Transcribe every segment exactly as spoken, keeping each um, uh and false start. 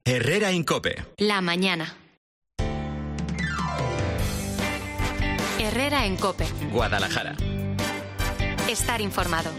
Herrera en COPE. La mañana. Herrera en COPE. Guadalajara. Estar informado.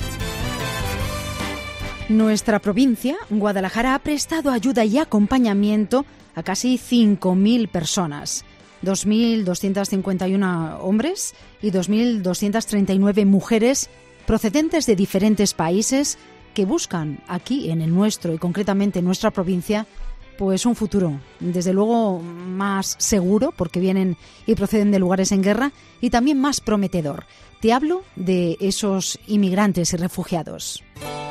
Nuestra provincia, Guadalajara, ha prestado ayuda y acompañamiento a casi cinco mil personas. dos mil doscientos cincuenta y uno hombres y dos mil doscientas treinta y nueve mujeres procedentes de diferentes países que buscan aquí, en el nuestro y concretamente en nuestra provincia, pues un futuro, desde luego más seguro, porque vienen y proceden de lugares en guerra, y también más prometedor. Te hablo de esos inmigrantes y refugiados.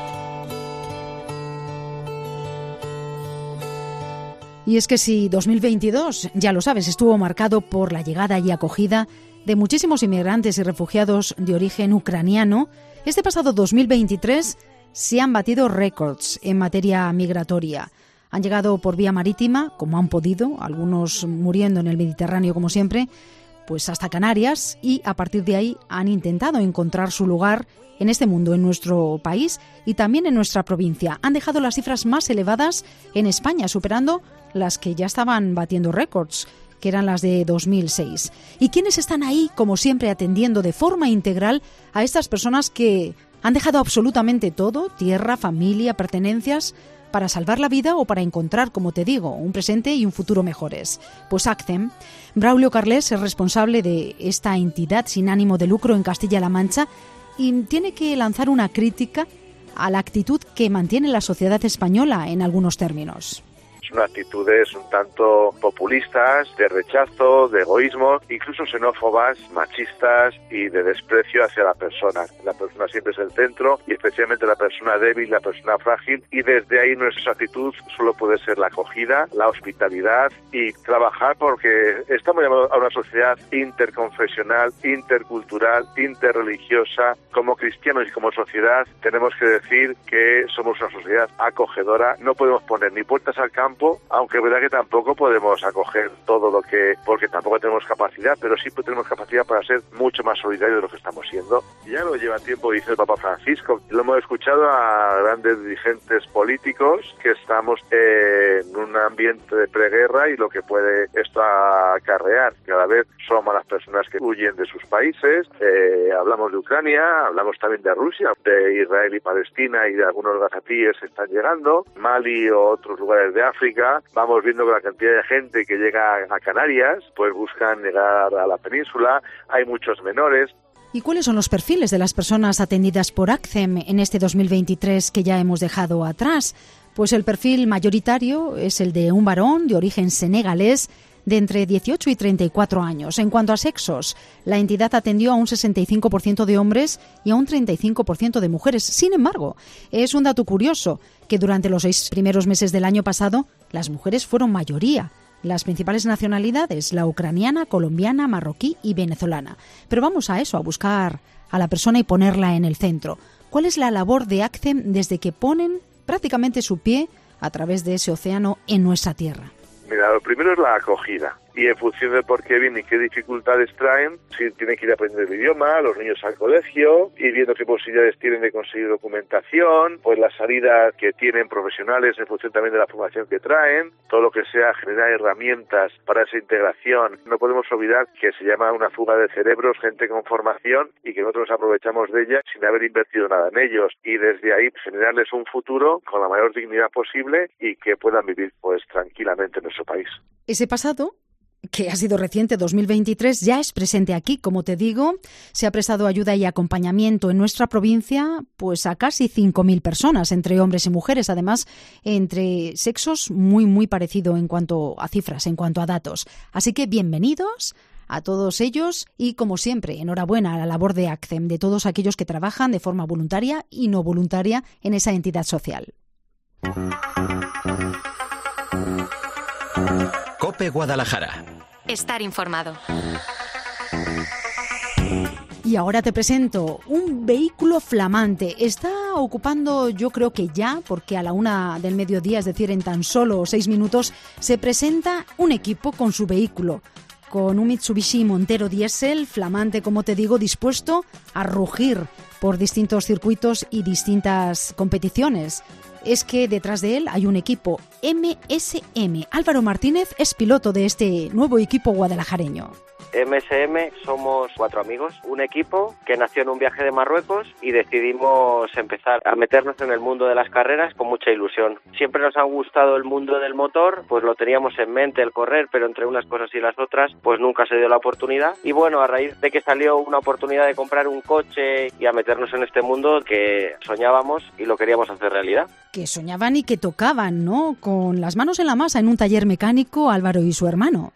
Y es que si dos mil veintidós, ya lo sabes, estuvo marcado por la llegada y acogida de muchísimos inmigrantes y refugiados de origen ucraniano, este pasado dos mil veintitrés se han batido récords en materia migratoria. Han llegado por vía marítima, como han podido, algunos muriendo en el Mediterráneo como siempre, pues hasta Canarias, y a partir de ahí han intentado encontrar su lugar en este mundo, en nuestro país y también en nuestra provincia. Han dejado las cifras más elevadas en España, superando las que ya estaban batiendo récords, que eran las de dos mil seis. ¿Y quiénes están ahí, como siempre, atendiendo de forma integral a estas personas que han dejado absolutamente todo, tierra, familia, pertenencias, para salvar la vida o para encontrar, como te digo, un presente y un futuro mejores? Pues ACCEM. Braulio Carles es responsable de esta entidad sin ánimo de lucro en Castilla-La Mancha y tiene que lanzar una crítica a la actitud que mantiene la sociedad española en algunos términos. Son actitudes un tanto populistas, de rechazo, de egoísmo, incluso xenófobas, machistas y de desprecio hacia la persona. La persona siempre es el centro y especialmente la persona débil, la persona frágil, y desde ahí nuestra actitud solo puede ser la acogida, la hospitalidad y trabajar porque estamos llamados a una sociedad interconfesional, intercultural, interreligiosa. Como cristianos y como sociedad tenemos que decir que somos una sociedad acogedora. No podemos poner ni puertas al campo, aunque es verdad que tampoco podemos acoger todo lo que, porque tampoco tenemos capacidad, pero sí tenemos capacidad para ser mucho más solidarios de lo que estamos siendo. Ya lo lleva tiempo, dice el Papa Francisco, lo hemos escuchado a grandes dirigentes políticos, que estamos en un ambiente de preguerra y lo que puede esto acarrear. Cada vez son más las personas que huyen de sus países. Eh, hablamos de Ucrania, hablamos también de Rusia, de Israel y Palestina, y de algunos gazatíes que están llegando, Mali o otros lugares de África. Vamos viendo que la cantidad de gente que llega a Canarias, pues buscan llegar a la península. Hay muchos menores. ¿Y cuáles son los perfiles de las personas atendidas por ACCEM en este dos mil veintitrés que ya hemos dejado atrás? Pues el perfil mayoritario es el de un varón de origen senegalés de entre dieciocho y treinta y cuatro años. En cuanto a sexos, la entidad atendió a un sesenta y cinco por ciento de hombres y a un treinta y cinco por ciento de mujeres. Sin embargo, es un dato curioso que durante los seis primeros meses del año pasado, las mujeres fueron mayoría. Las principales nacionalidades, la ucraniana, colombiana, marroquí y venezolana. Pero vamos a eso, a buscar a la persona y ponerla en el centro. ¿Cuál es la labor de ACCEM desde que ponen prácticamente su pie a través de ese océano en nuestra tierra? Mira, lo primero es la acogida. Y en función de por qué vienen y qué dificultades traen, si tienen que ir a aprender el idioma, los niños al colegio, y viendo qué posibilidades tienen de conseguir documentación, pues las salidas que tienen profesionales en función también de la formación que traen, todo lo que sea generar herramientas para esa integración. No podemos olvidar que se llama una fuga de cerebros, gente con formación, y que nosotros aprovechamos de ella sin haber invertido nada en ellos, y desde ahí generarles un futuro con la mayor dignidad posible y que puedan vivir pues tranquilamente en nuestro país. Ese pasado, que ha sido reciente, dos mil veintitrés, ya es presente aquí, como te digo. Se ha prestado ayuda y acompañamiento en nuestra provincia pues a casi cinco mil personas, entre hombres y mujeres, además entre sexos muy, muy parecido en cuanto a cifras, en cuanto a datos. Así que bienvenidos a todos ellos y, como siempre, enhorabuena a la labor de ACCEM, de todos aquellos que trabajan de forma voluntaria y no voluntaria en esa entidad social. COPE Guadalajara. Estar informado. Y ahora te presento un vehículo flamante. Está ocupando, yo creo que ya, porque a la una del mediodía, es decir, en tan solo seis minutos, se presenta un equipo con su vehículo. Con un Mitsubishi Montero diésel, flamante, como te digo, dispuesto a rugir por distintos circuitos y distintas competiciones. es que detrás de él hay un equipo M S M. Álvaro Martínez es piloto de este nuevo equipo guadalajareño. M S M somos cuatro amigos, un equipo que nació en un viaje de Marruecos y decidimos empezar a meternos en el mundo de las carreras con mucha ilusión. Siempre nos ha gustado el mundo del motor, pues lo teníamos en mente el correr, pero entre unas cosas y las otras pues nunca se dio la oportunidad. Y bueno, a raíz de que salió una oportunidad de comprar un coche y a meternos en este mundo que soñábamos y lo queríamos hacer realidad. Que soñaban y que tocaban, ¿no? Con las manos en la masa en un taller mecánico, Álvaro y su hermano.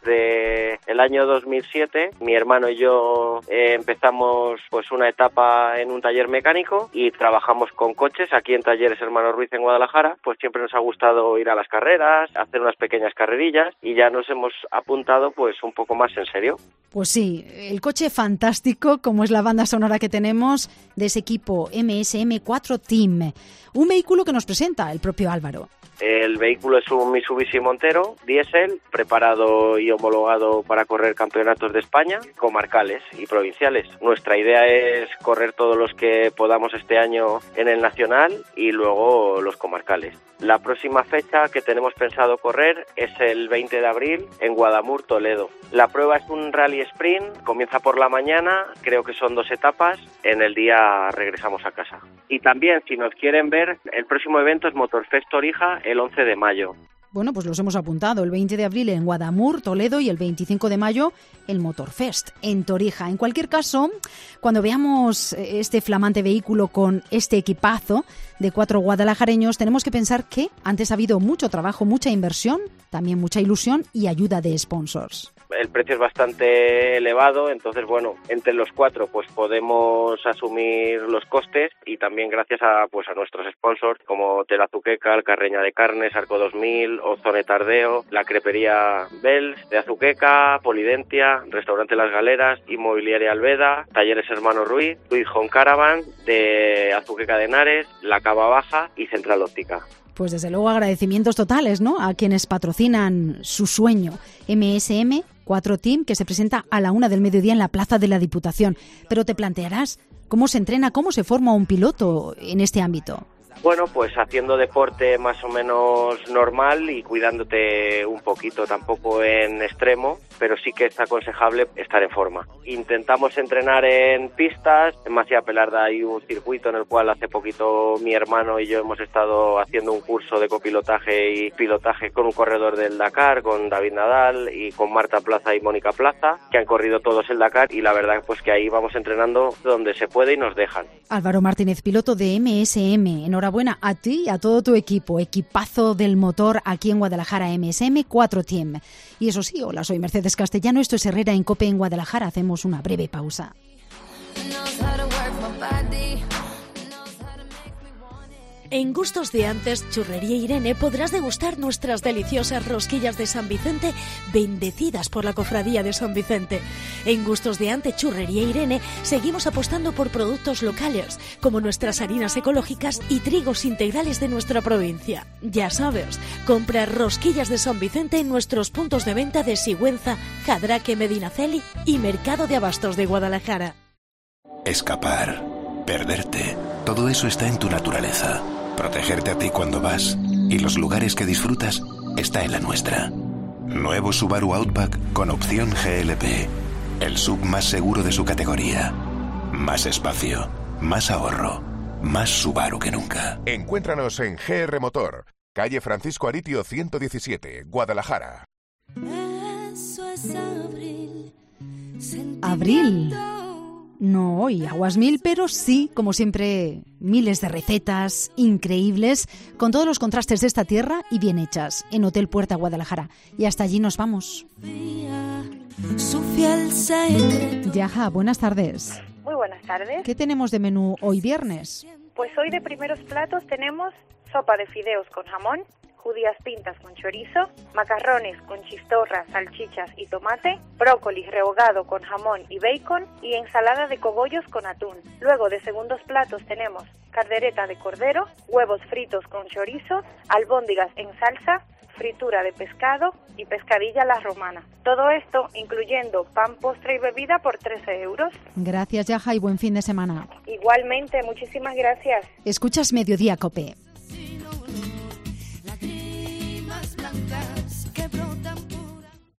De el año dos mil siete, mi hermano y yo eh, empezamos pues una etapa en un taller mecánico y trabajamos con coches aquí en Talleres Hermano Ruiz en Guadalajara. Pues siempre nos ha gustado ir a las carreras, hacer unas pequeñas carrerillas y ya nos hemos apuntado pues un poco más en serio. Pues sí, el coche fantástico, como es la banda sonora que tenemos de ese equipo M S M cuatro Team, un vehículo que nos presenta el propio Álvaro. El vehículo es un Mitsubishi Montero diésel, preparado y homologado para correr campeonatos de España, comarcales y provinciales. Nuestra idea es correr todos los que podamos este año en el nacional y luego los comarcales. La próxima fecha que tenemos pensado correr es el veinte de abril en Guadamur, Toledo. La prueba es un rally sprint, comienza por la mañana, creo que son dos etapas, en el día regresamos a casa. Y también, si nos quieren ver, el próximo evento es Motorfest Torija el once de mayo. Bueno, pues los hemos apuntado, el veinte de abril en Guadamur, Toledo, y el veinticinco de mayo el Motorfest en Torija. En cualquier caso, cuando veamos este flamante vehículo con este equipazo de cuatro guadalajareños, tenemos que pensar que antes ha habido mucho trabajo, mucha inversión, también mucha ilusión y ayuda de sponsors. El precio es bastante elevado, entonces bueno, entre los cuatro pues podemos asumir los costes y también gracias a pues a nuestros sponsors como Telazuqueca, Alcarreña de Carnes, Arco dos mil, Ozone Tardeo, la crepería Bells de Azuqueca, Polidentia, Restaurante Las Galeras, Inmobiliaria Alveda, Talleres Hermano Ruiz, Luis Home Caravan de Azuqueca de Henares, La Cava Baja y Central Óptica. Pues desde luego agradecimientos totales, ¿no?, a quienes patrocinan su sueño, M S M cuatro Team, que se presenta a la una del mediodía en la Plaza de la Diputación. Pero te plantearás, ¿cómo se entrena, cómo se forma un piloto en este ámbito? Bueno, pues haciendo deporte más o menos normal y cuidándote un poquito, tampoco en extremo, pero sí que es aconsejable estar en forma. Intentamos entrenar en pistas, en Macía Pelarda hay un circuito en el cual hace poquito mi hermano y yo hemos estado haciendo un curso de copilotaje y pilotaje con un corredor del Dakar, con David Nadal y con Marta Plaza y Mónica Plaza, que han corrido todos el Dakar y la verdad pues que ahí vamos entrenando donde se puede y nos dejan. Álvaro Martínez, piloto de M S M, enhorabuena. Enhorabuena a ti y a todo tu equipo, equipazo del motor aquí en Guadalajara, M S M cuatro Team. Y eso sí, hola, soy Mercedes Castellano, esto es Herrera en COPE en Guadalajara. Hacemos una breve pausa. En Gustos de Antes, Churrería Irene, podrás degustar nuestras deliciosas rosquillas de San Vicente, bendecidas por la Cofradía de San Vicente. En Gustos de Antes, Churrería Irene, seguimos apostando por productos locales, como nuestras harinas ecológicas y trigos integrales de nuestra provincia. Ya sabes, compra rosquillas de San Vicente en nuestros puntos de venta de Sigüenza, Jadraque, Medinaceli y Mercado de Abastos de Guadalajara. Escapar, perderte, todo eso está en tu naturaleza. Protegerte a ti cuando vas y los lugares que disfrutas está en la nuestra. Nuevo Subaru Outback con opción G L P. El sub más seguro de su categoría. Más espacio, más ahorro, más Subaru que nunca. Encuéntranos en G R Motor, calle Francisco Aritio ciento diecisiete, Guadalajara. Eso es abril. Abril. No hoy aguas mil, pero sí, como siempre, miles de recetas increíbles, con todos los contrastes de esta tierra y bien hechas, en Hotel Puerta Guadalajara. Y hasta allí nos vamos. Yaja, buenas tardes. Muy buenas tardes. ¿Qué tenemos de menú hoy viernes? Pues hoy de primeros platos tenemos sopa de fideos con jamón, judías pintas con chorizo, macarrones con chistorra, salchichas y tomate, brócoli rehogado con jamón y bacon y ensalada de cogollos con atún. Luego de segundos platos tenemos caldereta de cordero, huevos fritos con chorizo, albóndigas en salsa, fritura de pescado y pescadilla a la romana. Todo esto incluyendo pan, postre y bebida por trece euros. Gracias, Yaja, y buen fin de semana. Igualmente, muchísimas gracias. Escuchas Mediodía COPE.